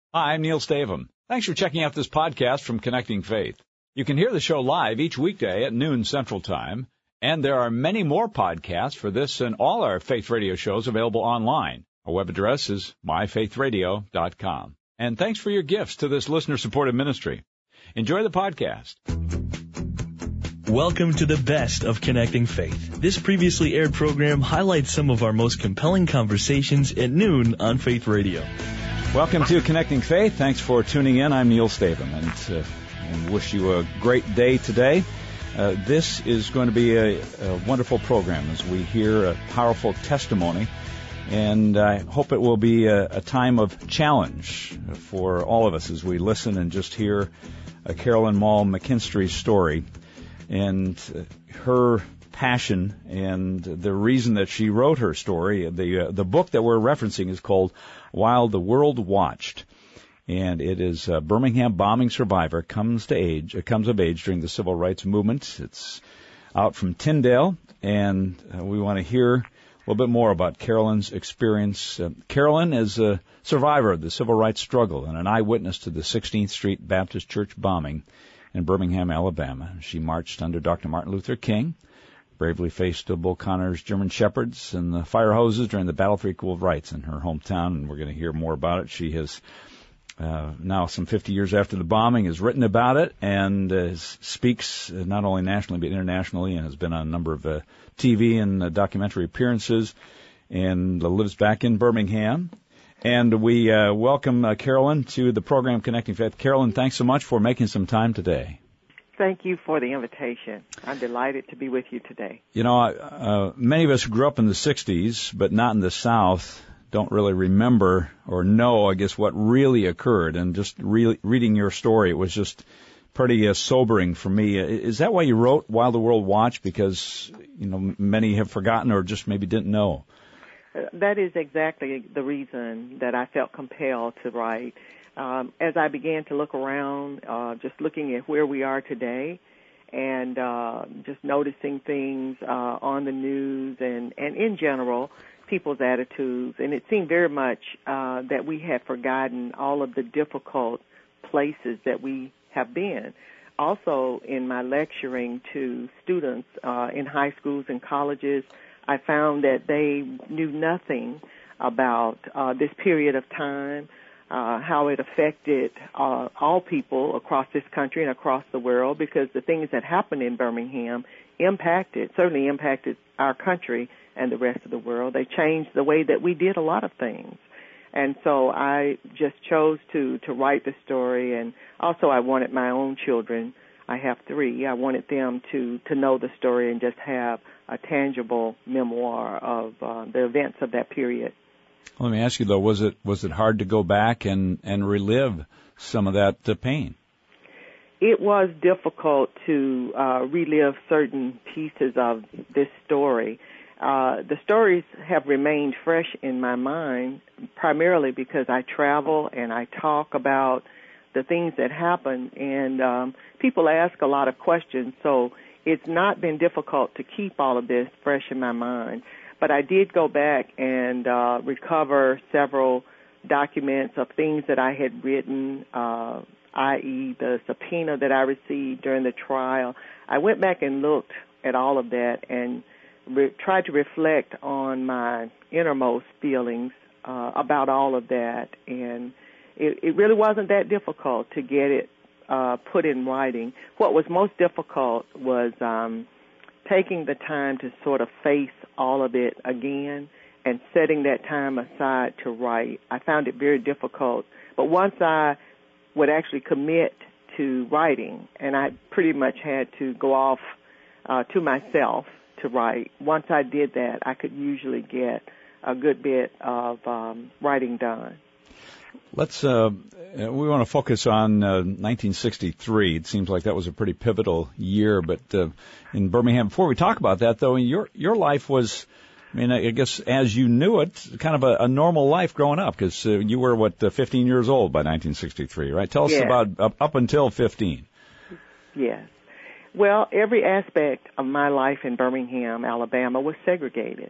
Hi, I'm Neil Stavum. Thanks for checking out this podcast from Connecting Faith. You can hear the show live each weekday at noon Central Time, and there are many more podcasts for this and all our Faith Radio shows available online. Our web address is myfaithradio.com. And thanks for your gifts to this listener-supported ministry. Enjoy the podcast. Welcome to the best of Connecting Faith. This previously aired program highlights some of our most compelling conversations at noon on Faith Radio. Welcome to Connecting Faith. Thanks for tuning in. I'm Neil Stavum, and wish you a great day today. This is going to be a wonderful program as we hear a powerful testimony, and I hope it will be a time of challenge for all of us as we listen and just hear Carolyn Mall McKinstry's story and her passion and the reason that she wrote her story. The book that we're referencing is called While the World Watched, and it is a Birmingham bombing survivor comes of age during the Civil Rights Movement. It's out from Tyndale, and we want to hear a little bit more about Carolyn's experience. Carolyn is a survivor of the Civil Rights struggle and an eyewitness to the 16th Street Baptist Church bombing in Birmingham, Alabama. She marched under Dr. Martin Luther King, bravely faced Bull Connor's German Shepherds and the fire hoses during the battle for equal rights in her hometown, and we're going to hear more about it. She has now, some 50 years after the bombing, has written about it and speaks not only nationally but internationally, and has been on a number of TV and documentary appearances, and lives back in Birmingham. And we welcome Carolyn to the program Connecting Faith. Carolyn, thanks so much for making some time today. Thank you for the invitation. I'm delighted to be with you today. You know, many of us who grew up in the 60s, but not in the South, don't really remember or know, I guess, what really occurred. And just reading your story, it was just pretty sobering for me. Is that why you wrote While the World Watched? Because, you know, many have forgotten or just maybe didn't know. That is exactly the reason that I felt compelled to write. As I began to look around, just looking at where we are today and just noticing things on the news and in general, people's attitudes, and it seemed very much that we had forgotten all of the difficult places that we have been. Also, in my lecturing to students in high schools and colleges, I found that they knew nothing about this period of time, how it affected all people across this country and across the world, because the things that happened in Birmingham certainly impacted our country and the rest of the world. They changed the way that we did a lot of things. And so I just chose to write the story, and also I wanted my own children. I have 3. I wanted them to know the story and just have a tangible memoir of the events of that period. Let me ask you, though, was it hard to go back and relive some of that pain? It was difficult to relive certain pieces of this story. The stories have remained fresh in my mind, primarily because I travel and I talk about the things that happen, and people ask a lot of questions, so it's not been difficult to keep all of this fresh in my mind. But I did go back and recover several documents of things that I had written, i.e. the subpoena that I received during the trial. I went back and looked at all of that and tried to reflect on my innermost feelings about all of that. And it really wasn't that difficult to get it put in writing. What was most difficult was taking the time to sort of face all of it again and setting that time aside to write. I found it very difficult. But once I would actually commit to writing, and I pretty much had to go off to myself to write, once I did that, I could usually get a good bit of writing done. We want to focus on 1963. It seems like that was a pretty pivotal year, but in Birmingham. Before we talk about that, though, your life was, I guess as you knew it, kind of a normal life growing up, because you were, 15 years old by 1963, right? Tell us about up until 15. Yes. Well, every aspect of my life in Birmingham, Alabama, was segregated.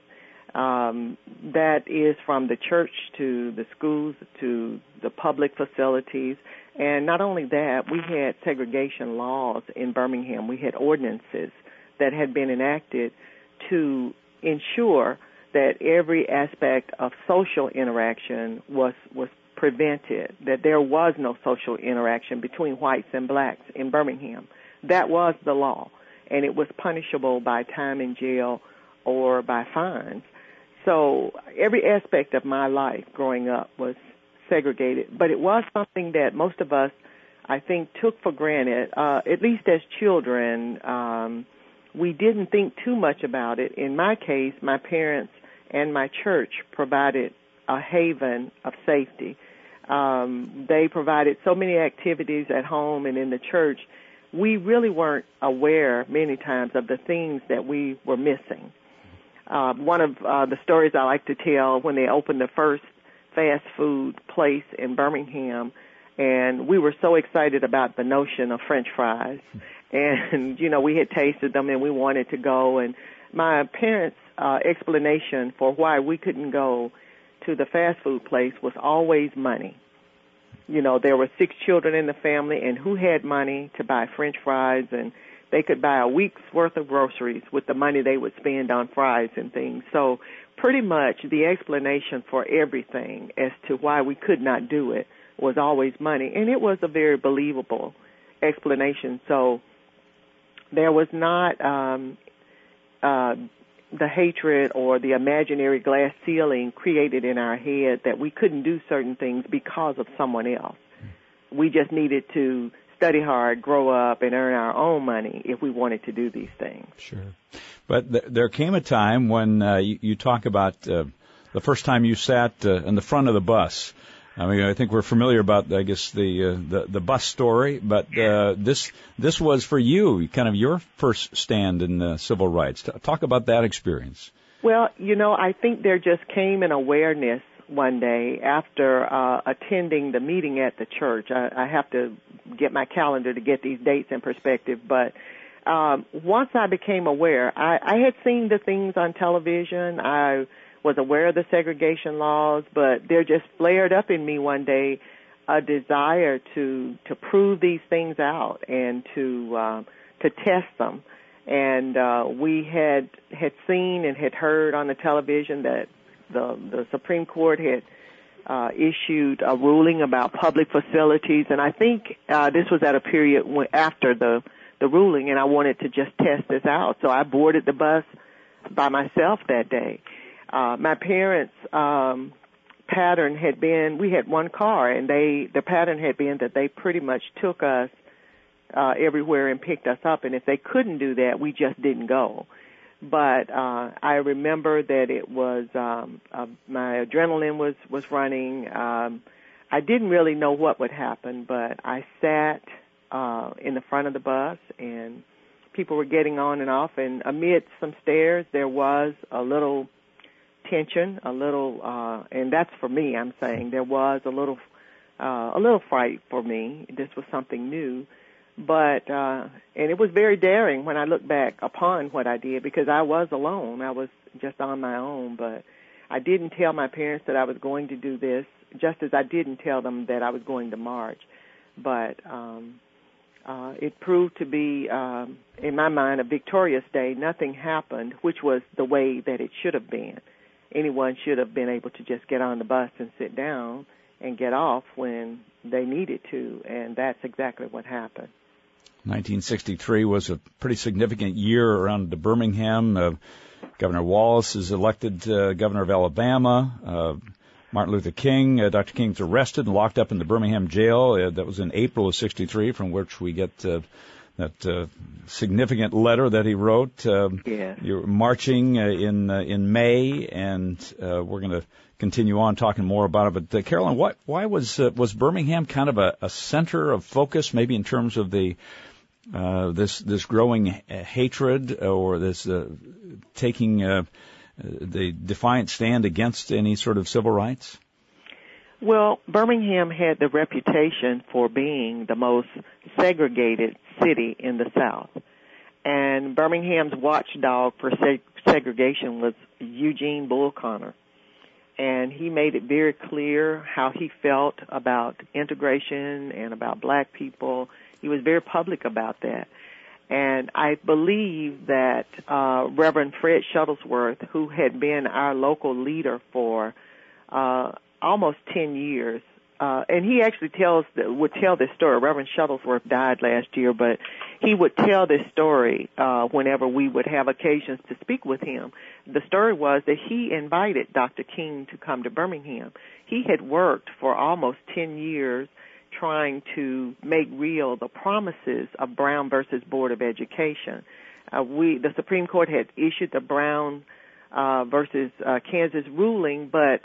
That is from the church to the schools to the public facilities. And not only that, we had segregation laws in Birmingham. We had ordinances that had been enacted to ensure that every aspect of social interaction was prevented, that there was no social interaction between whites and blacks in Birmingham. That was the law, and it was punishable by time in jail or by fines. So every aspect of my life growing up was segregated, but it was something that most of us, I think, took for granted, at least as children. We didn't think too much about it. In my case, my parents and my church provided a haven of safety. They provided so many activities at home and in the church. We really weren't aware many times of the things that we were missing. One of the stories I like to tell, when they opened the first fast food place in Birmingham, and we were so excited about the notion of French fries. And, we had tasted them and we wanted to go. And my parents' explanation for why we couldn't go to the fast food place was always money. There were 6 children in the family, and who had money to buy French fries, and they could buy a week's worth of groceries with the money they would spend on fries and things. So pretty much the explanation for everything as to why we could not do it was always money, and it was a very believable explanation. So there was not the hatred or the imaginary glass ceiling created in our head that we couldn't do certain things because of someone else. We just needed to study hard, grow up, and earn our own money if we wanted to do these things. Sure. But there came a time when you talk about the first time you sat in the front of the bus. I mean, I think we're familiar about, I guess, the bus story, but this was for you, kind of your first stand in civil rights. Talk about that experience. Well, I think there just came an awareness one day after attending the meeting at the church. I have to get my calendar to get these dates in perspective, but once I became aware, I had seen the things on television. I was aware of the segregation laws, but there just flared up in me one day a desire to prove these things out and to test them. And we had seen and had heard on the television that the Supreme Court had issued a ruling about public facilities, and I think this was at a period after the ruling, and I wanted to just test this out. So I boarded the bus by myself that day. My parents' pattern had been, we had one car, and the pattern had been that they pretty much took us everywhere and picked us up, and if they couldn't do that, we just didn't go. But I remember that it was my adrenaline was running. I didn't really know what would happen, but I sat in the front of the bus, and people were getting on and off, and amid some stares, there was a little tension, and that's for me, I'm saying. There was a little fright for me. This was something new. But, and it was very daring when I look back upon what I did, because I was alone. I was just on my own, but I didn't tell my parents that I was going to do this, just as I didn't tell them that I was going to march. But it proved to be, in my mind, a victorious day. Nothing happened, which was the way that it should have been. Anyone should have been able to just get on the bus and sit down and get off when they needed to, and that's exactly what happened. 1963 was a pretty significant year around Birmingham. Governor Wallace is elected governor of Alabama. Martin Luther King, Dr. King's arrested and locked up in the Birmingham jail. That was in April of 63, from which we get that significant letter that he wrote. Yes. You're marching in May, and we're going to continue on talking more about it. But Carolyn, why was Birmingham kind of a center of focus, maybe in terms of the this growing hatred, or this taking the defiant stand against any sort of civil rights? Well, Birmingham had the reputation for being the most segregated city in the South. And Birmingham's watchdog for segregation was Eugene Bull Connor. And he made it very clear how he felt about integration and about black people. He was very public about that. And I believe that Reverend Fred Shuttlesworth, who had been our local leader for almost 10 years, and he actually would tell this story. Reverend Shuttlesworth died last year, but he would tell this story whenever we would have occasions to speak with him. The story was that he invited Dr. King to come to Birmingham. He had worked for almost 10 years trying to make real the promises of Brown versus Board of Education. The Supreme Court had issued the Brown versus Kansas ruling, but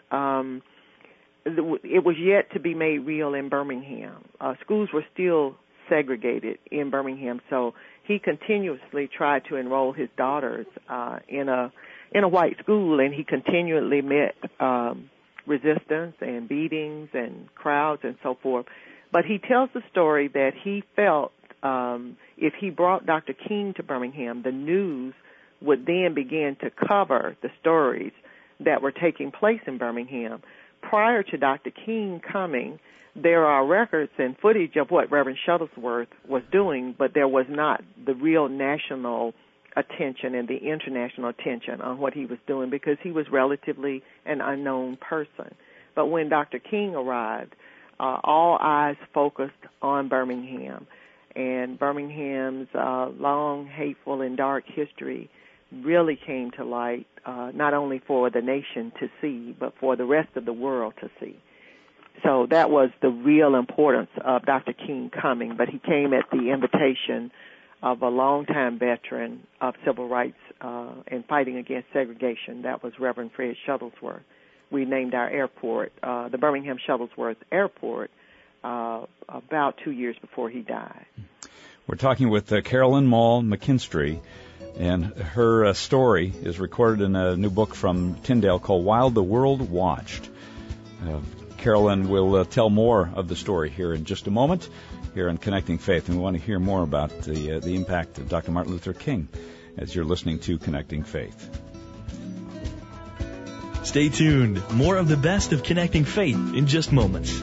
it was yet to be made real in Birmingham. Schools were still segregated in Birmingham, so he continuously tried to enroll his daughters in a white school, and he continually met resistance and beatings and crowds and so forth. But he tells the story that he felt if he brought Dr. King to Birmingham, the news would then begin to cover the stories that were taking place in Birmingham. Prior to Dr. King coming, there are records and footage of what Reverend Shuttlesworth was doing, but there was not the real national attention and the international attention on what he was doing because he was relatively an unknown person. But when Dr. King arrived, all eyes focused on Birmingham, and Birmingham's long, hateful, and dark history really came to light, not only for the nation to see, but for the rest of the world to see. So that was the real importance of Dr. King coming, but he came at the invitation of a longtime veteran of civil rights and fighting against segregation. That was Reverend Fred Shuttlesworth. We named our airport, the Birmingham Shuttlesworth Airport, about 2 years before he died. We're talking with Carolyn Mall McKinstry, and her story is recorded in a new book from Tyndale called While the World Watched. Carolyn will tell more of the story here in just a moment here on Connecting Faith, and we want to hear more about the impact of Dr. Martin Luther King as you're listening to Connecting Faith. Stay tuned. More of the best of Connecting Faith in just moments.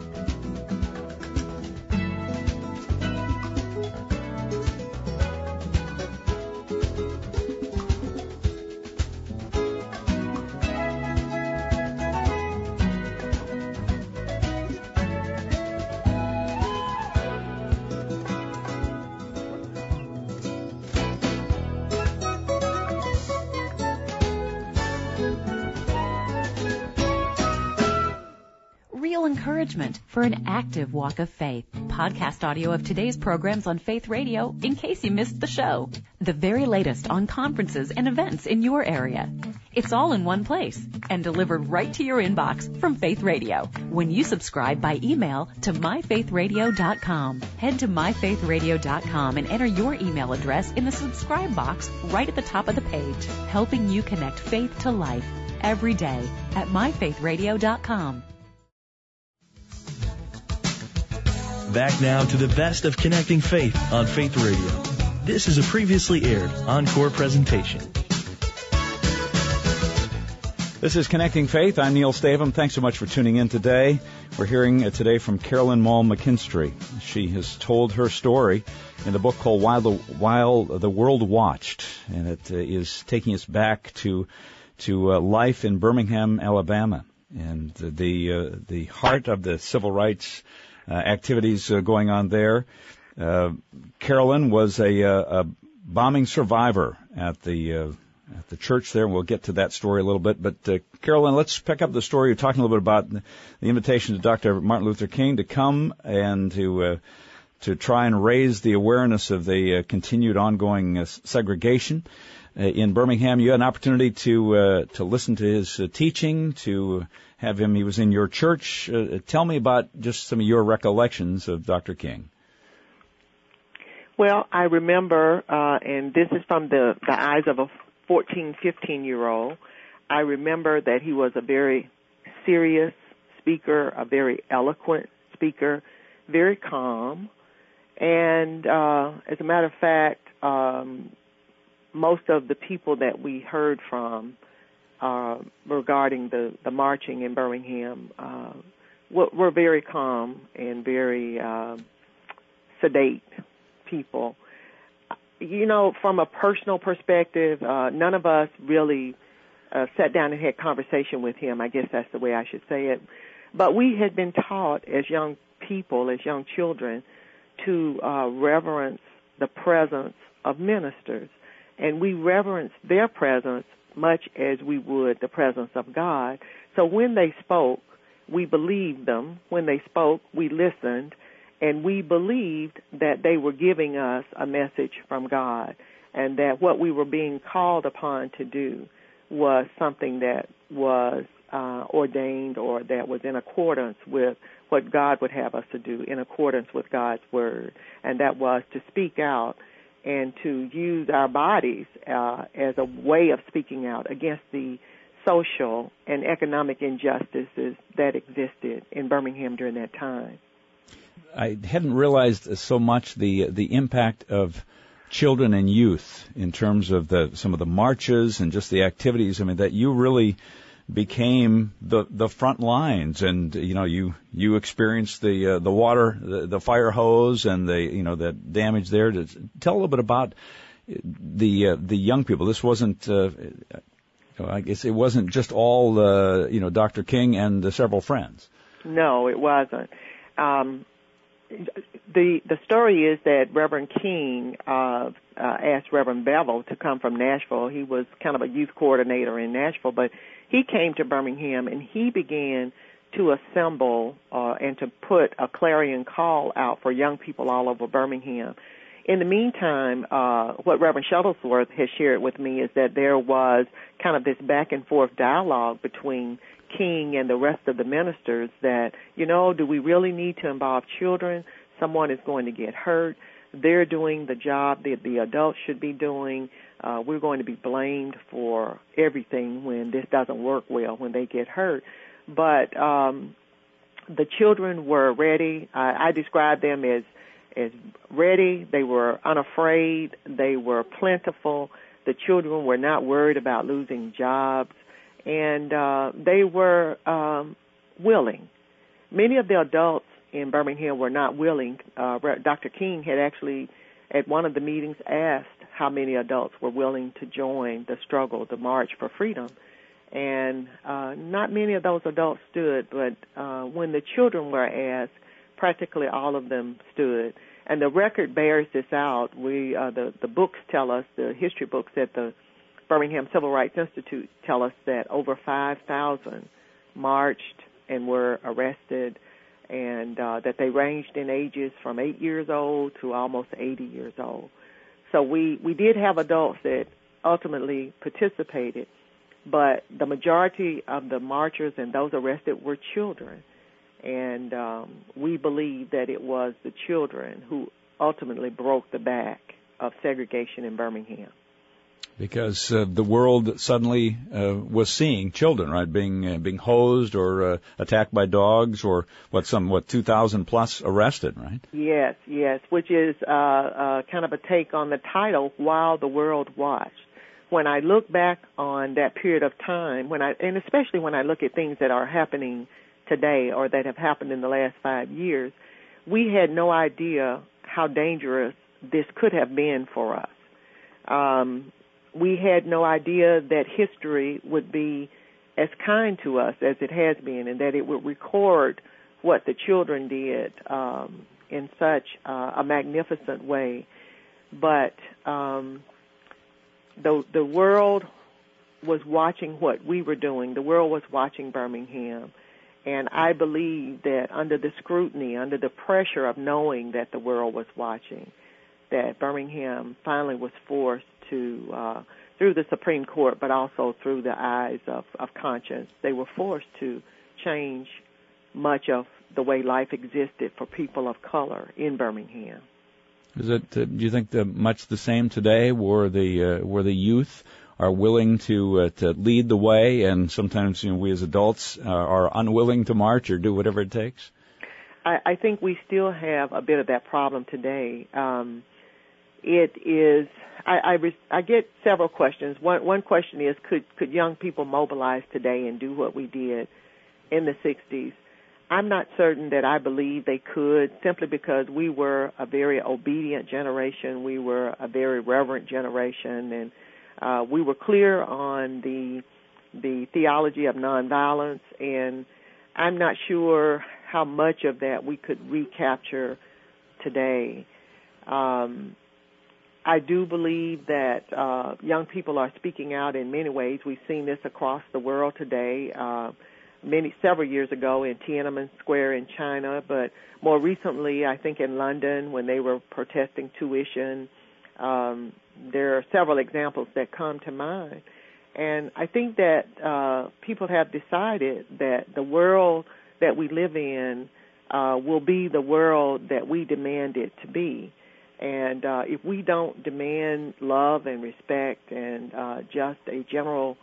Encouragement for an active walk of faith. Podcast audio of today's programs on Faith Radio in case you missed the show. The very latest on conferences and events in your area. It's all in one place and delivered right to your inbox from Faith Radio. When you subscribe by email to myfaithradio.com, head to myfaithradio.com and enter your email address in the subscribe box right at the top of the page, helping you connect faith to life every day at myfaithradio.com. Back now to the best of Connecting Faith on Faith Radio. This is a previously aired encore presentation. This is Connecting Faith. I'm Neil Stavum. Thanks so much for tuning in today. We're hearing today from Carolyn Mall McKinstry. She has told her story in the book called While the World Watched, and it is taking us back to life in Birmingham, Alabama, and the heart of the civil rights activities going on there. Carolyn was a bombing survivor at the church there, and we'll get to that story a little bit. But Carolyn, let's pick up the story. You're talking a little bit about the invitation to Dr. Martin Luther King to come and to try and raise the awareness of the continued ongoing segregation in Birmingham. You had an opportunity to listen to his teaching, to have him. He was in your church. Tell me about just some of your recollections of Dr. King. Well, I remember, and this is from the eyes of a 14, 15-year-old, I remember that he was a very serious speaker, a very eloquent speaker, very calm, And as a matter of fact, most of the people that we heard from regarding the marching in Birmingham were very calm and very sedate people. You know, from a personal perspective, none of us really sat down and had conversation with him. I guess that's the way I should say it. But we had been taught as young people, as young children, to reverence the presence of ministers. And we reverenced their presence much as we would the presence of God. So when they spoke, we believed them. When they spoke, we listened. And we believed that they were giving us a message from God, and that what we were being called upon to do was something that was ordained, or that was in accordance with what God would have us to do, in accordance with God's word. And that was to speak out and to use our bodies as a way of speaking out against the social and economic injustices that existed in Birmingham during that time. I hadn't realized so much the impact of children and youth in terms of some of the marches and just the activities. I mean, that you really became the front lines, and you experienced the water, the fire hose, and the damage there. Tell a little bit about the young people. This wasn't. I guess it wasn't just all Dr. King and several friends. No, it wasn't. The story is that Reverend King asked Reverend Bevel to come from Nashville. He was kind of a youth coordinator in Nashville, but he came to Birmingham and he began to assemble and to put a clarion call out for young people all over Birmingham. In the meantime, what Reverend Shuttlesworth has shared with me is that there was kind of this back and forth dialogue between King and the rest of the ministers that, do we really need to involve children? Someone is going to get hurt. They're doing the job that the adults should be doing. We're going to be blamed for everything when this doesn't work well, when they get hurt. But the children were ready. I described them as ready. They were unafraid. They were plentiful. The children were not worried about losing jobs. And they were willing. Many of the adults in Birmingham were not willing. Dr. King had actually, at one of the meetings, asked how many adults were willing to join the struggle, the March for Freedom. And not many of those adults stood, but when the children were asked, practically all of them stood. And the record bears this out. The books tell us, the history books at the Birmingham Civil Rights Institute tell us that over 5,000 marched and were arrested, and that they ranged in ages from 8 years old to almost 80 years old. So we did have adults that ultimately participated, but the majority of the marchers and those arrested were children. And we believe that it was the children who ultimately broke the back of segregation in Birmingham. Because the world suddenly was seeing children, right, being hosed or attacked by dogs, or 2,000 plus arrested, right? Yes, which is kind of a take on the title, While the World Watched. When I look back on that period of time, and especially when I look at things that are happening today or that have happened in the last 5 years, we had no idea how dangerous this could have been for us. We had no idea that history would be as kind to us as it has been, and that it would record what the children did in such a magnificent way. But the world was watching what we were doing. The world was watching Birmingham. And I believe that under the scrutiny, under the pressure of knowing that the world was watching, that Birmingham finally was forced to, through the Supreme Court, but also through the eyes of conscience, they were forced to change much of the way life existed for people of color in Birmingham. Is it? Do you think much the same today, where the youth are willing to lead the way, and sometimes we as adults are unwilling to march or do whatever it takes? I think we still have a bit of that problem today. It is. I get several questions. One question is, could young people mobilize today and do what we did in the 60s? I'm not certain that I believe they could, simply because we were a very obedient generation. We were a very reverent generation, and we were clear on the theology of nonviolence, and I'm not sure how much of that we could recapture today. I do believe that young people are speaking out in many ways. We've seen this across the world today. Several years ago in Tiananmen Square in China, but more recently, I think in London when they were protesting tuition. There are several examples that come to mind. And I think that people have decided that the world that we live in will be the world that we demand it to be. And if we don't demand love and respect and just a general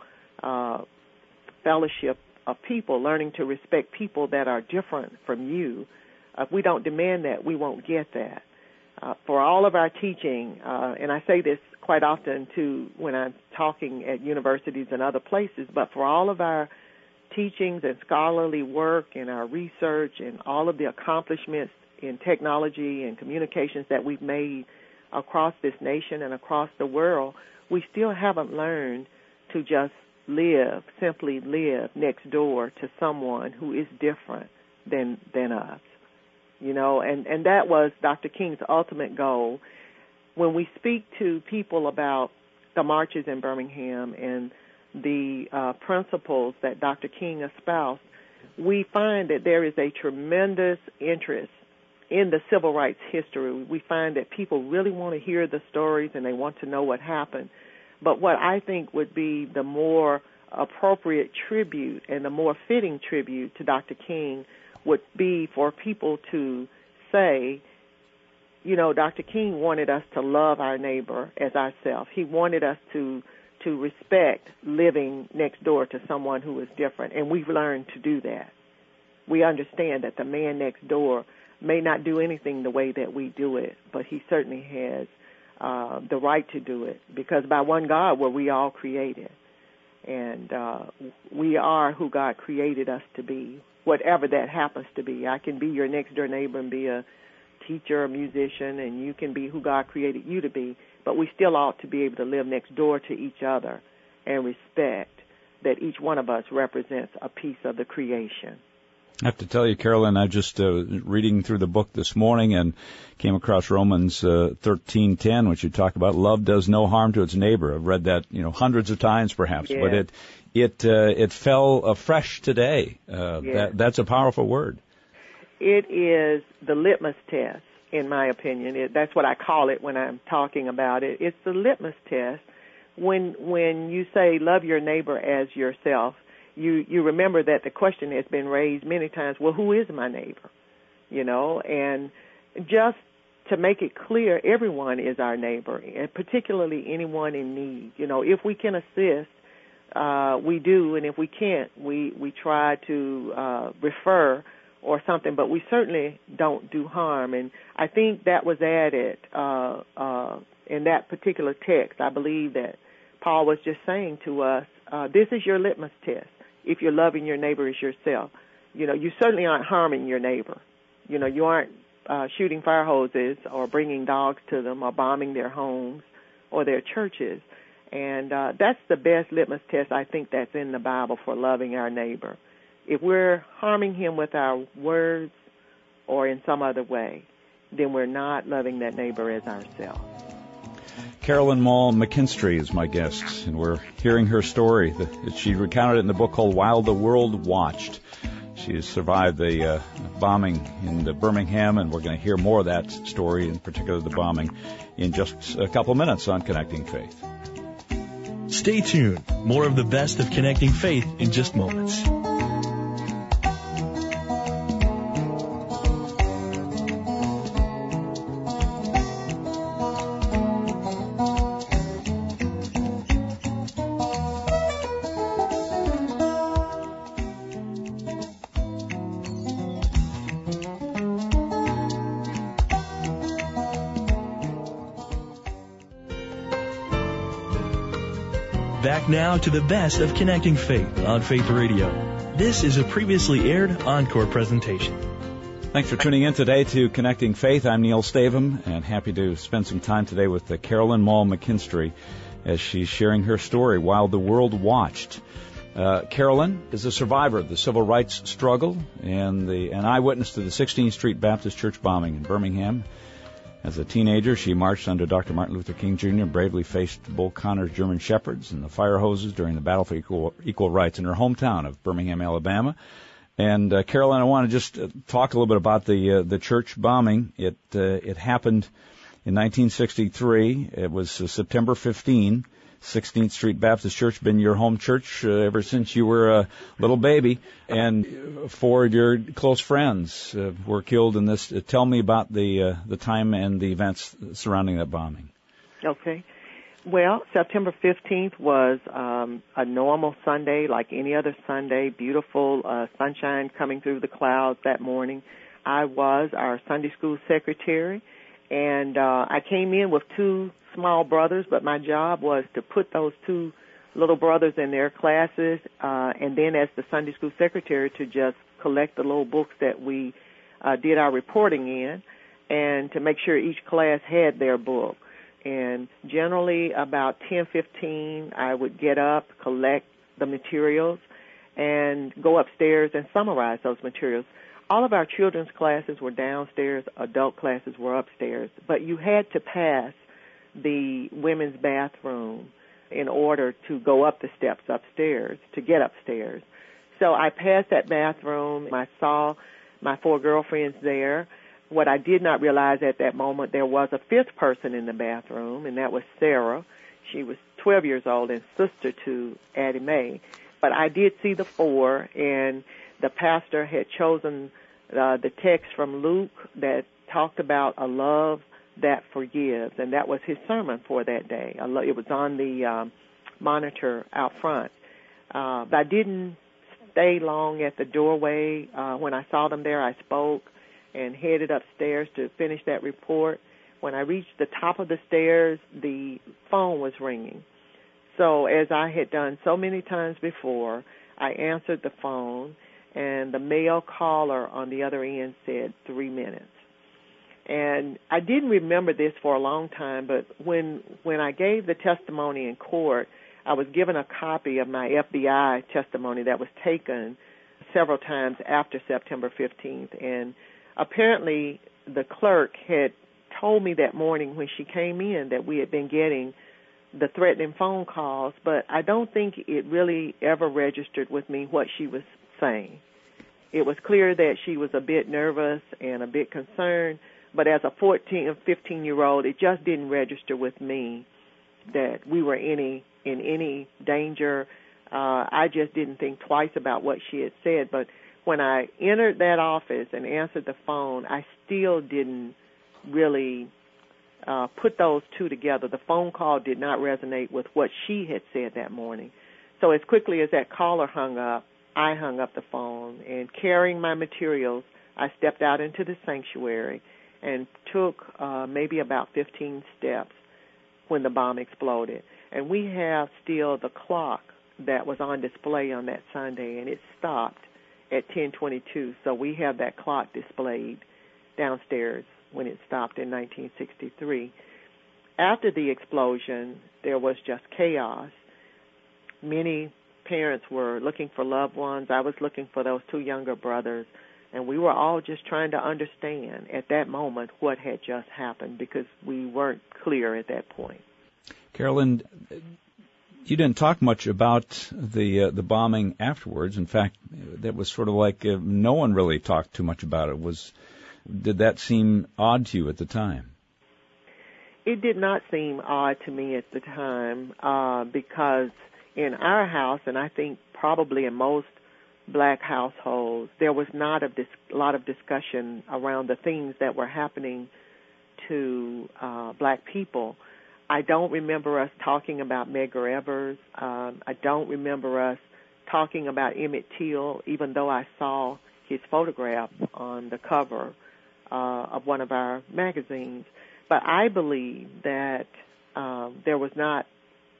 fellowship of people, learning to respect people that are different from you, if we don't demand that, we won't get that. For all of our teaching, and I say this quite often too when I'm talking at universities and other places, but for all of our teachings and scholarly work and our research and all of the accomplishments in technology and communications that we've made across this nation and across the world, we still haven't learned to just simply live next door to someone who is different than us. You know, and that was Dr. King's ultimate goal. When we speak to people about the marches in Birmingham and the principles that Dr. King espoused, we find that there is a tremendous interest in the civil rights history. We find that people really want to hear the stories and they want to know what happened. But what I think would be the more appropriate tribute and the more fitting tribute to Dr. King would be for people to say, you know, Dr. King wanted us to love our neighbor as ourselves. He wanted us to respect living next door to someone who is different, and we've learned to do that. We understand that the man next door may not do anything the way that we do it, but he certainly has the right to do it, because by one God were we all created. And we are who God created us to be, whatever that happens to be. I can be your next-door neighbor and be a teacher, a musician, and you can be who God created you to be, but we still ought to be able to live next door to each other and respect that each one of us represents a piece of the creation. I have to tell you, Carolyn, I just reading through the book this morning and came across Romans 13:10, which you talk about. Love does no harm to its neighbor. I've read that, hundreds of times, perhaps, yes. But it fell afresh today. Yes. That's a powerful word. It is the litmus test, in my opinion. That's what I call it when I'm talking about it. It's the litmus test. When you say love your neighbor as yourself, you remember that the question has been raised many times, well, who is my neighbor? And just to make it clear, everyone is our neighbor, and particularly anyone in need. If we can assist, we do, and if we can't, we try to refer or something, but we certainly don't do harm. And I think that was added in that particular text. I believe that Paul was just saying to us, this is your litmus test. If you're loving your neighbor as yourself, you certainly aren't harming your neighbor. You aren't shooting fire hoses or bringing dogs to them or bombing their homes or their churches. And that's the best litmus test, I think, that's in the Bible for loving our neighbor. If we're harming him with our words or in some other way, then we're not loving that neighbor as ourselves. Carolyn Mall McKinstry is my guest, and we're hearing her story. She recounted it in the book called While the World Watched. She has survived the bombing in Birmingham, and we're going to hear more of that story, in particular the bombing, in just a couple minutes on Connecting Faith. Stay tuned. More of the best of Connecting Faith in just moments. Back now to the best of Connecting Faith on Faith Radio. This is a previously aired encore presentation. Thanks for tuning in today to Connecting Faith. I'm Neil Stavum, and happy to spend some time today with Carolyn Mall McKinstry as she's sharing her story while the world watched. Carolyn is a survivor of the civil rights struggle and an eyewitness to the 16th Street Baptist Church bombing in Birmingham. As a teenager, she marched under Dr. Martin Luther King Jr. and bravely faced Bull Connor's German Shepherds and the fire hoses during the battle for equal rights in her hometown of Birmingham, Alabama. And Carolyn, I want to just talk a little bit about the church bombing. It happened in 1963. It was September 15. 16th Street Baptist Church, been your home church ever since you were a little baby, and four of your close friends were killed in this. Tell me about the time and the events surrounding that bombing. Okay. Well, September 15th was a normal Sunday, like any other Sunday, beautiful sunshine coming through the clouds that morning. I was our Sunday school secretary, and I came in with two small brothers, but my job was to put those two little brothers in their classes, and then as the Sunday school secretary to just collect the little books that we did our reporting in, and to make sure each class had their book. And generally about 10:15, I would get up, collect the materials, and go upstairs and summarize those materials. All of our children's classes were downstairs, adult classes were upstairs, but you had to pass the women's bathroom in order to go up the steps upstairs, to get upstairs. So I passed that bathroom. I saw my four girlfriends there. What I did not realize at that moment, there was a fifth person in the bathroom, and that was Sarah. She was 12 years old and sister to Addie Mae. But I did see the four, and the pastor had chosen the text from Luke that talked about a love that forgives, and that was his sermon for that day. It was on the monitor out front. But I didn't stay long at the doorway. When I saw them there, I spoke and headed upstairs to finish that report. When I reached the top of the stairs, the phone was ringing. So as I had done so many times before, I answered the phone, and the male caller on the other end said 3 minutes. And I didn't remember this for a long time, but when I gave the testimony in court, I was given a copy of my FBI testimony that was taken several times after September 15th. And apparently the clerk had told me that morning when she came in that we had been getting the threatening phone calls, but I don't think it really ever registered with me what she was saying. It was clear that she was a bit nervous and a bit concerned, but as a 14 or 15-year-old, it just didn't register with me that we were in any danger. I just didn't think twice about what she had said. But when I entered that office and answered the phone, I still didn't really put those two together. The phone call did not resonate with what she had said that morning. So as quickly as that caller hung up, I hung up the phone, and carrying my materials, I stepped out into the sanctuary and took maybe about 15 steps when the bomb exploded. And we have still the clock that was on display on that Sunday, and it stopped at 10:22. So we have that clock displayed downstairs when it stopped in 1963. After the explosion, there was just chaos. Many parents were looking for loved ones. I was looking for those two younger brothers. And we were all just trying to understand at that moment what had just happened because we weren't clear at that point. Carolyn, you didn't talk much about the bombing afterwards. In fact, that was sort of like no one really talked too much about it. Did that seem odd to you at the time? It did not seem odd to me at the time because in our house, and I think probably in most black households, there was not a lot of discussion around the things that were happening to black people. I don't remember us talking about Medgar Evers. I don't remember us talking about Emmett Till, even though I saw his photograph on the cover of one of our magazines. But I believe that there was not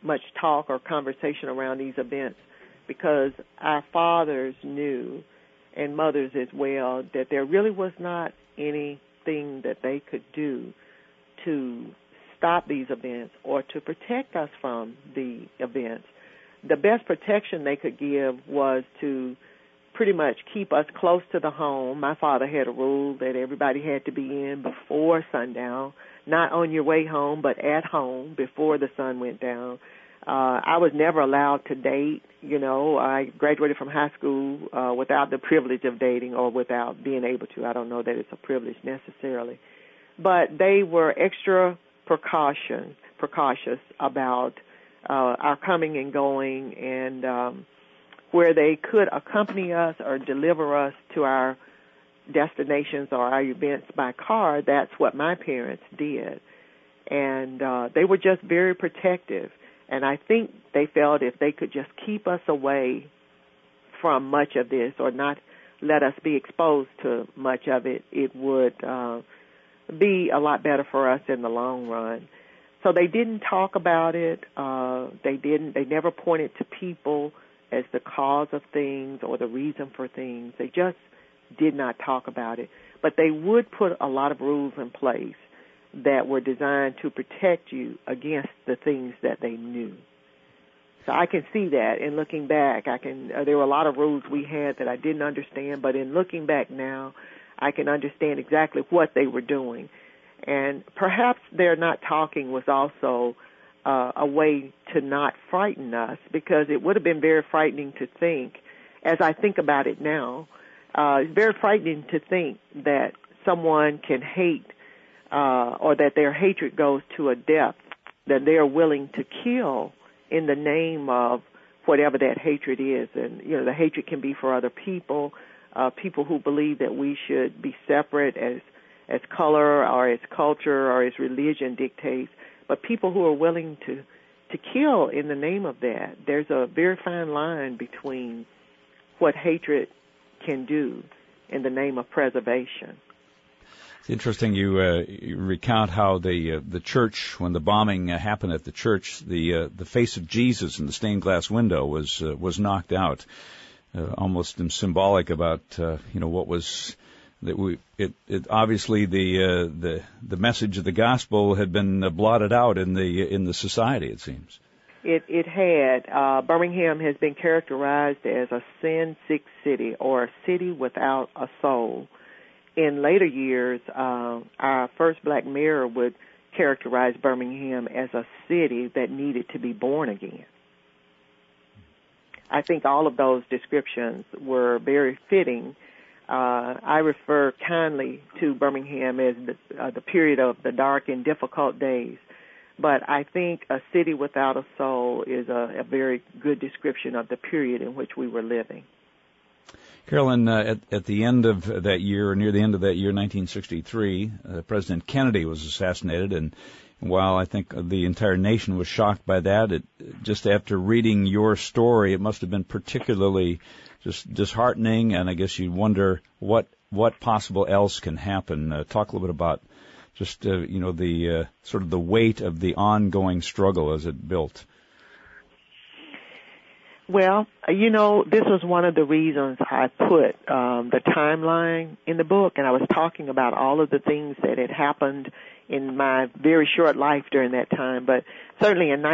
much talk or conversation around these events because our fathers knew, and mothers as well, that there really was not anything that they could do to stop these events or to protect us from the events. The best protection they could give was to pretty much keep us close to the home. My father had a rule that everybody had to be in before sundown, not on your way home, but at home before the sun went down. I was never allowed to date. You know, I graduated from high school without the privilege of dating or without being able to. I don't know that it's a privilege necessarily. But they were extra precautious about our coming and going, and where they could accompany us or deliver us to our destinations or our events by car, that's what my parents did. And they were just very protective. And I think they felt if they could just keep us away from much of this or not let us be exposed to much of it, it would be a lot better for us in the long run. So they didn't talk about it. They never pointed to people as the cause of things or the reason for things. They just did not talk about it. But they would put a lot of rules in place that were designed to protect you against the things that they knew. So I can see that. In looking back, there were a lot of rules we had that I didn't understand, but in looking back now, I can understand exactly what they were doing. And perhaps their not talking was also a way to not frighten us, because it would have been very frightening to think, as I think about it now, it's very frightening to think that someone can hate or that their hatred goes to a depth that they are willing to kill in the name of whatever that hatred is. And, you know, the hatred can be for other people, people who believe that we should be separate as color or as culture or as religion dictates, but people who are willing to kill in the name of that. There's a very fine line between what hatred can do in the name of preservation. It's interesting you recount how the church, when the bombing happened at the church, the face of Jesus in the stained glass window was knocked out, almost symbolic about what was that it obviously the message of the gospel had been blotted out in the society, it seems. It had. Birmingham has been characterized as a sin-sick city or a city without a soul. In later years, our first black mayor would characterize Birmingham as a city that needed to be born again. I think all of those descriptions were very fitting. I refer kindly to Birmingham as the period of the dark and difficult days. But I think a city without a soul is a very good description of the period in which we were living. Carolyn, at the end of that year, or near the end of that year, 1963, President Kennedy was assassinated, and while I think the entire nation was shocked by that, just after reading your story, it must have been particularly just disheartening, and I guess you wonder what possible else can happen. Talk a little bit about just the sort of the weight of the ongoing struggle as it built. Well, this was one of the reasons I put the timeline in the book, and I was talking about all of the things that had happened in my very short life during that time. But certainly in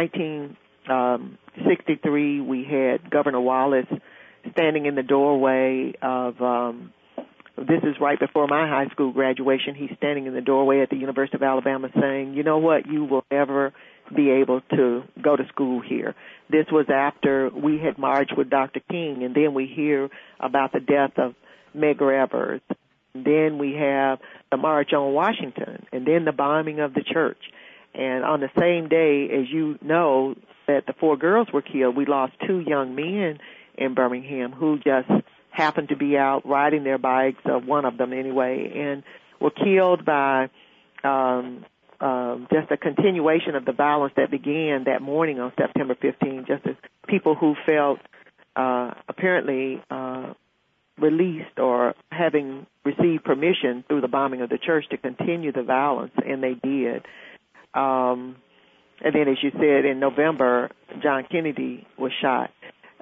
1963, we had Governor Wallace standing in the doorway of, this is right before my high school graduation, he's standing in the doorway at the University of Alabama saying, you know what, you will never be able to go to school here. This was after we had marched with Dr. King, and then we hear about the death of Medgar Evers. And then we have the March on Washington, and then the bombing of the church. And on the same day, as you know, that the 4 girls were killed, we lost 2 young men in Birmingham who just happened to be out riding their bikes, one of them anyway, and were killed by just a continuation of the violence that began that morning on September 15, just as people who felt apparently released or having received permission through the bombing of the church to continue the violence, and they did. And then, as you said, in November, John Kennedy was shot.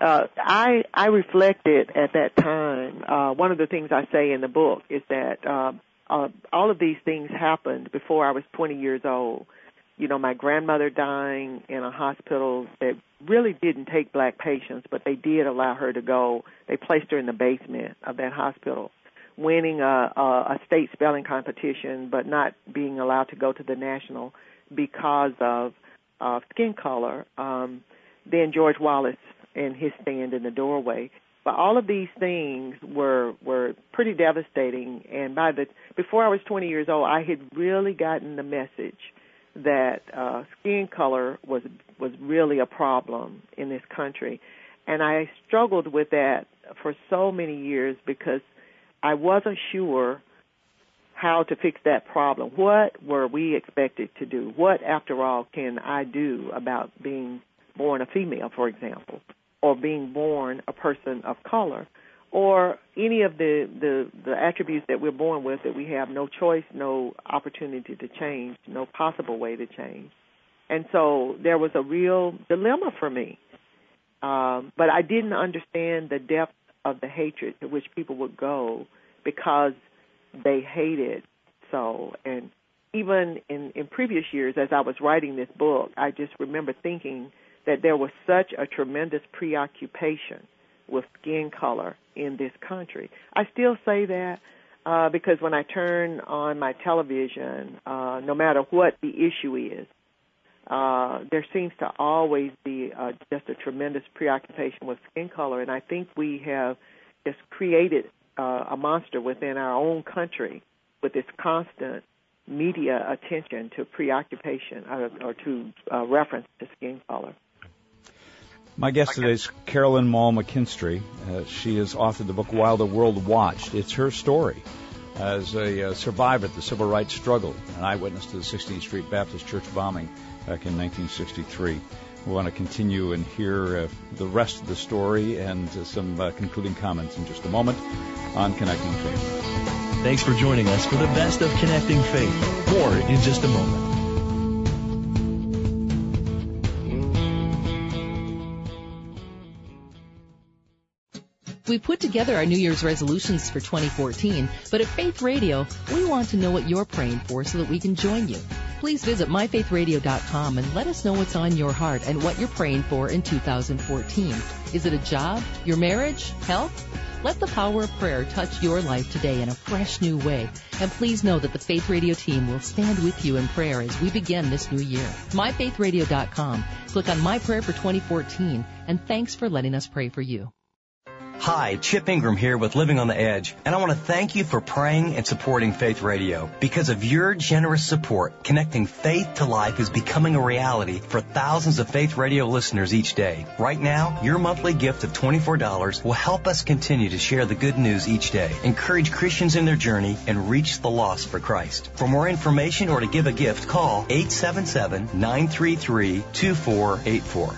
I reflected at that time. One of the things I say in the book is that all of these things happened before I was 20 years old. You know, my grandmother dying in a hospital that really didn't take black patients, but they did allow her to go. They placed her in the basement of that hospital. Winning a state spelling competition, but not being allowed to go to the national because of skin color. Then George Wallace and his stand in the doorway. But all of these things were pretty devastating. And before I was 20 years old, I had really gotten the message that skin color was really a problem in this country. And I struggled with that for so many years because I wasn't sure how to fix that problem. What were we expected to do? What, after all, can I do about being born a female, for example, or being born a person of color, or any of the attributes that we're born with that we have no choice, no opportunity to change, no possible way to change. And so there was a real dilemma for me. But I didn't understand the depth of the hatred to which people would go because they hated so. And even in previous years, as I was writing this book, I just remember thinking that there was such a tremendous preoccupation with skin color in this country. I still say that because when I turn on my television, no matter what the issue is, there seems to always be just a tremendous preoccupation with skin color, and I think we have just created a monster within our own country with this constant media attention to preoccupation or to reference to skin color. My guest today is Carolyn Moll McKinstry. She has authored the book While the World Watched. It's her story as a survivor of the civil rights struggle, an eyewitness to the 16th Street Baptist Church bombing back in 1963. We want to continue and hear the rest of the story and some concluding comments in just a moment on Connecting Faith. Thanks for joining us for the best of Connecting Faith. More in just a moment. We put together our New Year's resolutions for 2014, but at Faith Radio, we want to know what you're praying for so that we can join you. Please visit myfaithradio.com and let us know what's on your heart and what you're praying for in 2014. Is it a job, your marriage, health? Let the power of prayer touch your life today in a fresh new way. And please know that the Faith Radio team will stand with you in prayer as we begin this new year. myfaithradio.com. Click on My Prayer for 2014, and thanks for letting us pray for you. Hi, Chip Ingram here with Living on the Edge, and I want to thank you for praying and supporting Faith Radio. Because of your generous support, connecting faith to life is becoming a reality for thousands of Faith Radio listeners each day. Right now, your monthly gift of $24 will help us continue to share the good news each day, encourage Christians in their journey, and reach the lost for Christ. For more information or to give a gift, call 877-933-2484.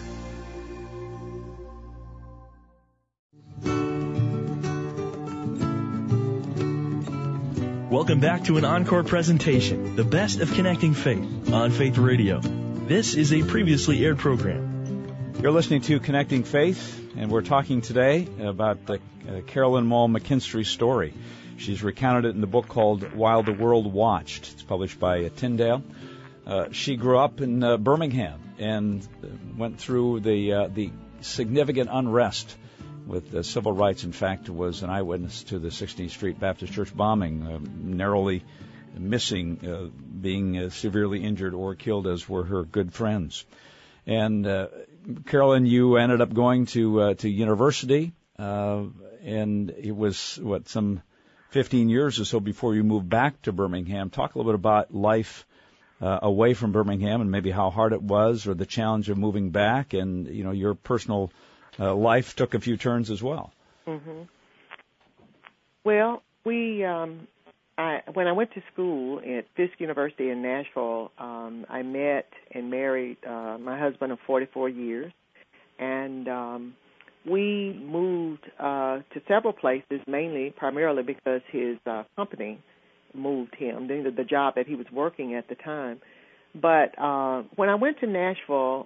Welcome back to an encore presentation, The Best of Connecting Faith, on Faith Radio. This is a previously aired program. You're listening to Connecting Faith, and we're talking today about the Carolyn Moll McKinstry story. She's recounted it in the book called While the World Watched. It's published by Tyndale. She grew up in Birmingham and went through the significant unrest with civil rights. In fact, was an eyewitness to the 16th Street Baptist Church bombing, narrowly missing, being severely injured or killed, as were her good friends. And Carolyn, you ended up going to university, and it was, some 15 years or so before you moved back to Birmingham. Talk a little bit about life away from Birmingham and maybe how hard it was, or the challenge of moving back, and your personal life took a few turns as well. Mm-hmm. Well, when I went to school at Fisk University in Nashville, I met and married my husband of 44 years, and we moved to several places, primarily because his company moved him, the job that he was working at the time. But when I went to Nashville,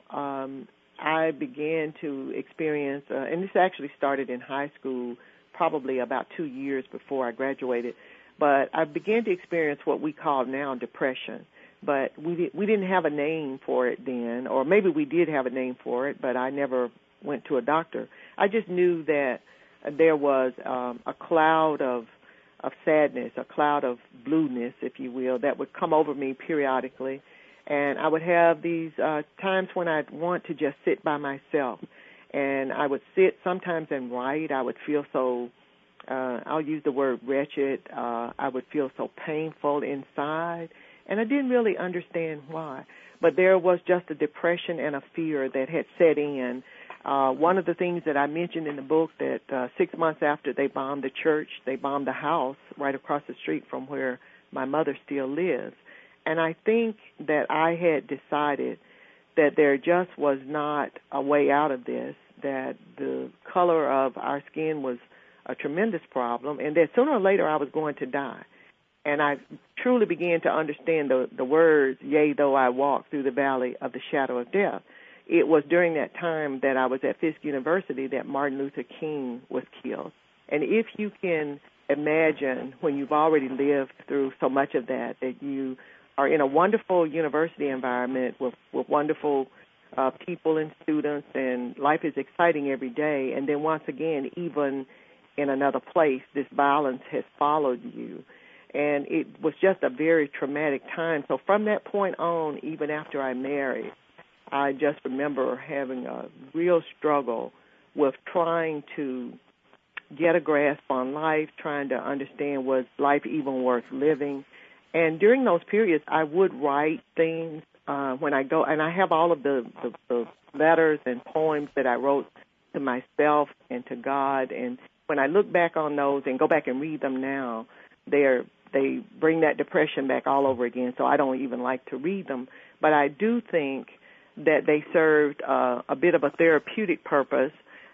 I began to experience, and this actually started in high school, probably about 2 years before I graduated, but I began to experience what we call now depression. But we didn't have a name for it then, or maybe we did have a name for it, but I never went to a doctor. I just knew that there was a cloud of sadness, a cloud of blueness, if you will, that would come over me periodically. And I would have these times when I'd want to just sit by myself. And I would sit sometimes and write. I would feel so, I'll use the word wretched. I would feel so painful inside. And I didn't really understand why. But there was just a depression and a fear that had set in. One of the things that I mentioned in the book that 6 months after they bombed the church, they bombed the house right across the street from where my mother still lives. And I think that I had decided that there just was not a way out of this, that the color of our skin was a tremendous problem, and that sooner or later I was going to die. And I truly began to understand the words, yea, though I walk through the valley of the shadow of death. It was during that time that I was at Fisk University that Martin Luther King was killed. And if you can imagine when you've already lived through so much of that you are in a wonderful university environment with wonderful people and students, and life is exciting every day. And then once again, even in another place, this violence has followed you. And it was just a very traumatic time. So from that point on, even after I married, I just remember having a real struggle with trying to get a grasp on life, trying to understand, was life even worth living? And during those periods, I would write things when I go, and I have all of the letters and poems that I wrote to myself and to God. And when I look back on those and go back and read them now, they bring that depression back all over again, so I don't even like to read them. But I do think that they served a bit of a therapeutic purpose,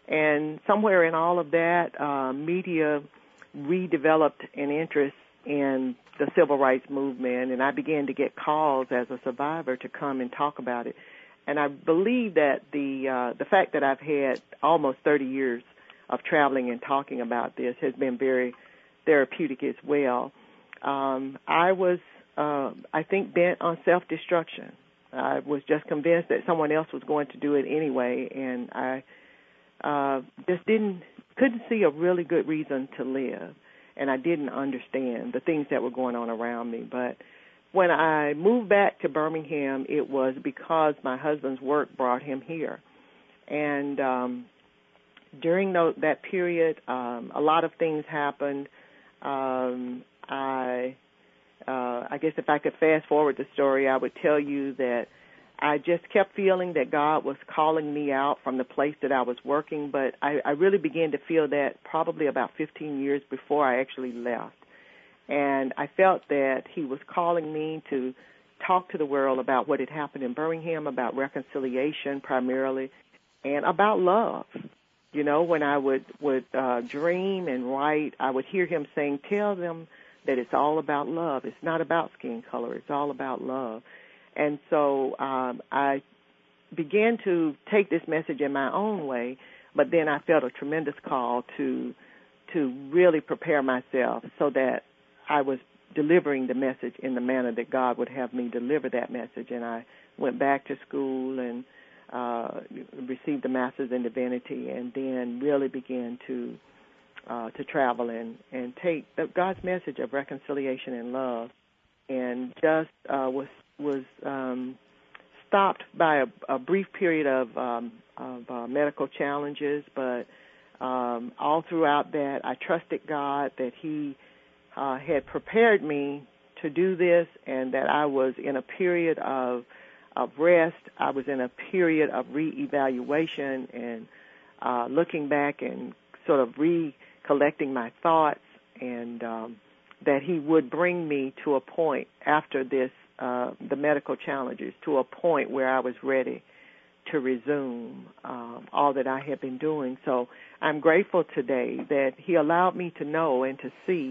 and somewhere in all of that, media redeveloped an interest in the civil rights movement, and I began to get calls as a survivor to come and talk about it. And I believe that the fact that I've had almost 30 years of traveling and talking about this has been very therapeutic as well. I was, I think, bent on self-destruction. I was just convinced that someone else was going to do it anyway, and I just couldn't see a really good reason to live, and I didn't understand the things that were going on around me. But when I moved back to Birmingham, it was because my husband's work brought him here. And during that period, a lot of things happened. I guess if I could fast forward the story, I would tell you that I just kept feeling that God was calling me out from the place that I was working, but I really began to feel that probably about 15 years before I actually left. And I felt that he was calling me to talk to the world about what had happened in Birmingham, about reconciliation primarily, and about love. You know, when I would dream and write, I would hear him saying, tell them that it's all about love. It's not about skin color. It's all about love. And so I began to take this message in my own way, but then I felt a tremendous call to really prepare myself so that I was delivering the message in the manner that God would have me deliver that message. And I went back to school and received a master's in divinity, and then really began to travel and take God's message of reconciliation and love, and just was stopped by a brief period of medical challenges, but all throughout that I trusted God that He had prepared me to do this, and that I was in a period of rest. I was in a period of reevaluation and looking back and sort of recollecting my thoughts, and that He would bring me to a point after this, the medical challenges, to a point where I was ready to resume all that I had been doing. So I'm grateful today that He allowed me to know and to see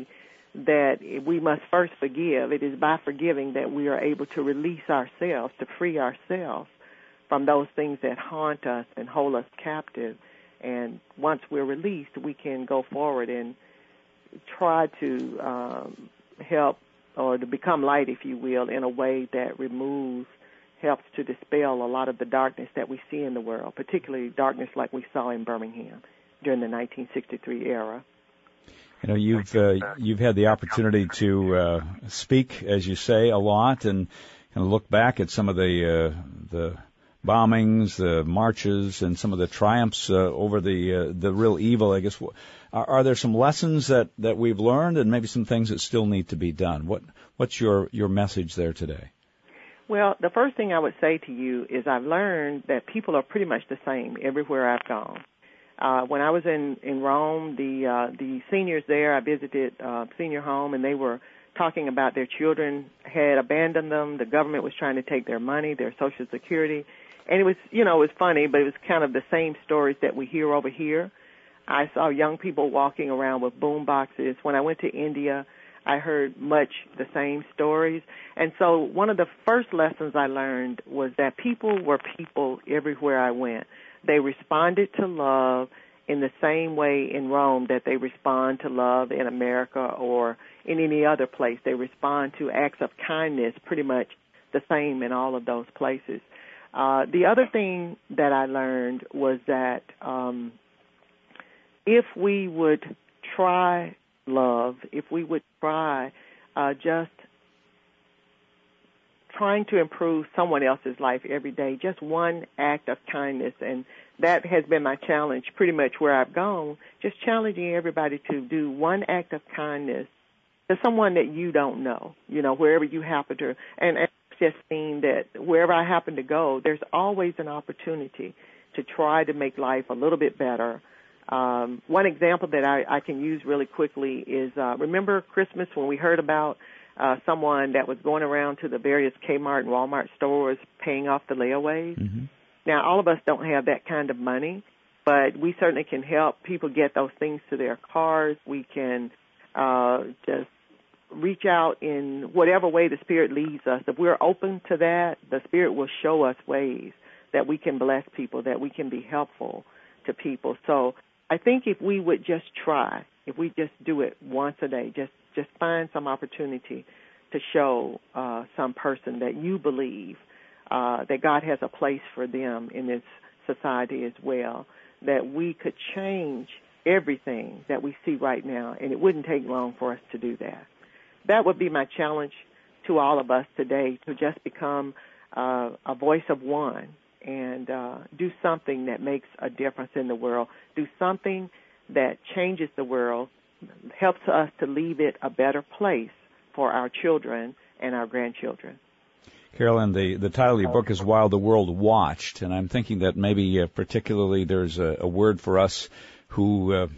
that we must first forgive. It is by forgiving that we are able to release ourselves, to free ourselves from those things that haunt us and hold us captive. And once we're released, we can go forward and try to help or to become light, if you will, in a way that helps to dispel a lot of the darkness that we see in the world, particularly darkness like we saw in Birmingham during the 1963 era. You know, you've had the opportunity to speak, as you say, a lot, and kind of look back at some of the bombings, the marches, and some of the triumphs over the real evil. I guess, are there some lessons that we've learned, and maybe some things that still need to be done? What's your message there today? Well, the first thing I would say to you is I've learned that people are pretty much the same everywhere I've gone. When I was in Rome, the seniors there, I visited a senior home, and they were talking about their children had abandoned them. The government was trying to take their money, their Social Security. And it was, it was funny, but it was kind of the same stories that we hear over here. I saw young people walking around with boom boxes. When I went to India, I heard much the same stories. And so one of the first lessons I learned was that people were people everywhere I went. They responded to love in the same way in Rome that they respond to love in America or in any other place. They respond to acts of kindness pretty much the same in all of those places. The other thing that I learned was that if we would try love, if we would try just trying to improve someone else's life every day, just one act of kindness, and that has been my challenge pretty much where I've gone, just challenging everybody to do one act of kindness to someone that you don't know, wherever you happen to. And I've just seen that wherever I happen to go, there's always an opportunity to try to make life a little bit better. One example that I can use really quickly is, remember Christmas when we heard about someone that was going around to the various Kmart and Walmart stores paying off the layaways? Mm-hmm. Now, all of us don't have that kind of money, but we certainly can help people get those things to their cars. We can just reach out in whatever way the Spirit leads us. If we're open to that, the Spirit will show us ways that we can bless people, that we can be helpful to people. So I think if we would just try, if we just do it once a day, just find some opportunity to show some person that you believe that God has a place for them in this society as well, that we could change everything that we see right now, and it wouldn't take long for us to do that. That would be my challenge to all of us today, to just become a voice of one and do something that makes a difference in the world, do something that changes the world, helps us to leave it a better place for our children and our grandchildren. Carolyn, the title of your book is While the World Watched, and I'm thinking that maybe particularly there's a word for us who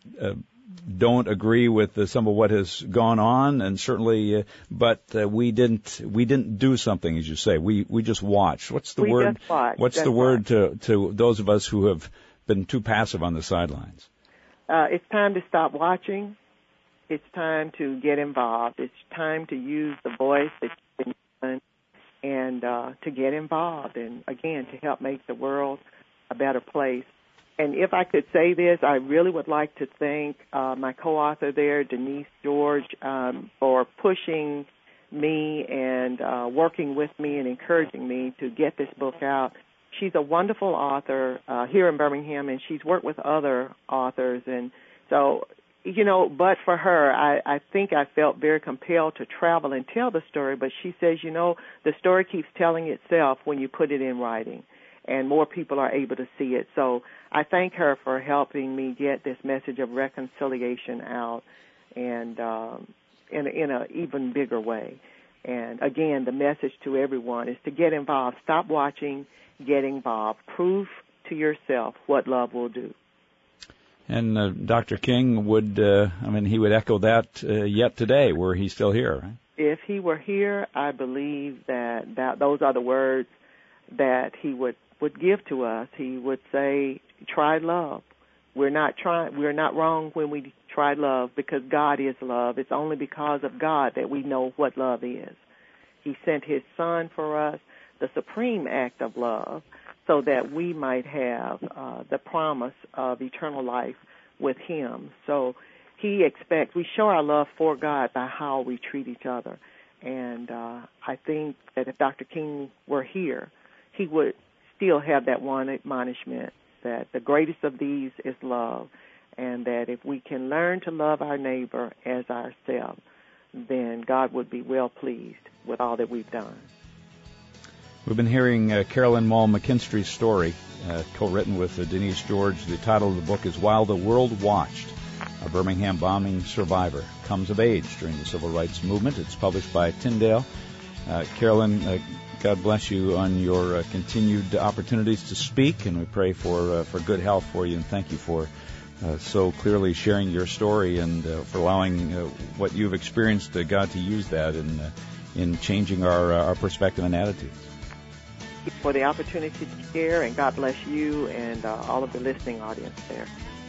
don't agree with some of what has gone on, and certainly, but we didn't do something, as you say. We just watched. What's the word? What's the word to those of us who have been too passive on the sidelines? It's time to stop watching. It's time to get involved. It's time to use the voice that you've been given and to get involved, and again, to help make the world a better place. And if I could say this, I really would like to thank my co-author there, Denise George, for pushing me and working with me and encouraging me to get this book out. She's a wonderful author here in Birmingham, and she's worked with other authors. And so, but for her, I think I felt very compelled to travel and tell the story. But she says, the story keeps telling itself when you put it in writing, and more people are able to see it. So I thank her for helping me get this message of reconciliation out, and in an even bigger way. And again, the message to everyone is to get involved. Stop watching, get involved. Prove to yourself what love will do. And Dr. King would, he would echo that yet today, were he still here, right? If he were here, I believe that those are the words that he would give to us. He would say, try love. We're not wrong when we try love, because God is love. It's only because of God that we know what love is. He sent his Son for us, the supreme act of love, so that we might have the promise of eternal life with him. So he expects, we show our love for God by how we treat each other. And I think that if Dr. King were here, he would still have that one admonishment that the greatest of these is love, and that if we can learn to love our neighbor as ourselves, then God would be well pleased with all that we've done. We've been hearing Carolyn Moll McKinstry's story, co-written with Denise George. The title of the book is While the World Watched. A Birmingham bombing survivor comes of age during the civil rights movement. It's published by Tyndale. Carolyn, God bless you on your continued opportunities to speak, and we pray for good health for you, and thank you for so clearly sharing your story and for allowing what you've experienced, God, to use that in changing our perspective and attitudes. For the opportunity to share, and God bless you and all of the listening audience there.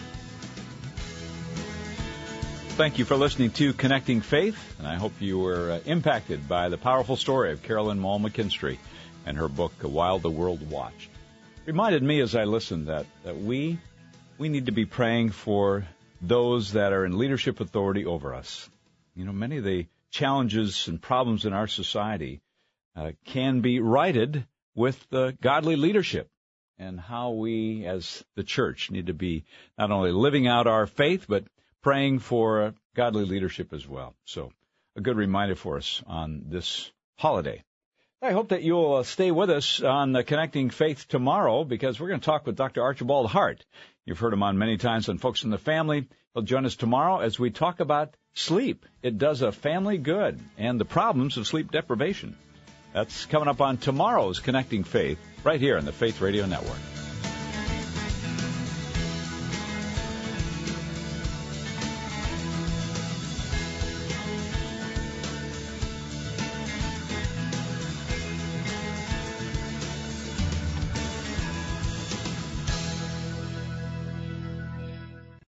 Thank you for listening to Connecting Faith, and I hope you were impacted by the powerful story of Carolyn Moll McKinstry and her book, While the World Watched. It reminded me as I listened that we need to be praying for those that are in leadership authority over us. You know, many of the challenges and problems in our society can be righted with the godly leadership, and how we as the church need to be not only living out our faith, but praying for godly leadership as well. So a good reminder for us on this holiday. I hope that you'll stay with us on Connecting Faith tomorrow, because we're going to talk with Dr. Archibald Hart. You've heard him on many times on Focus on the Family. He'll join us tomorrow as we talk about sleep. It does a family good, and the problems of sleep deprivation. That's coming up on tomorrow's Connecting Faith right here on the Faith Radio Network.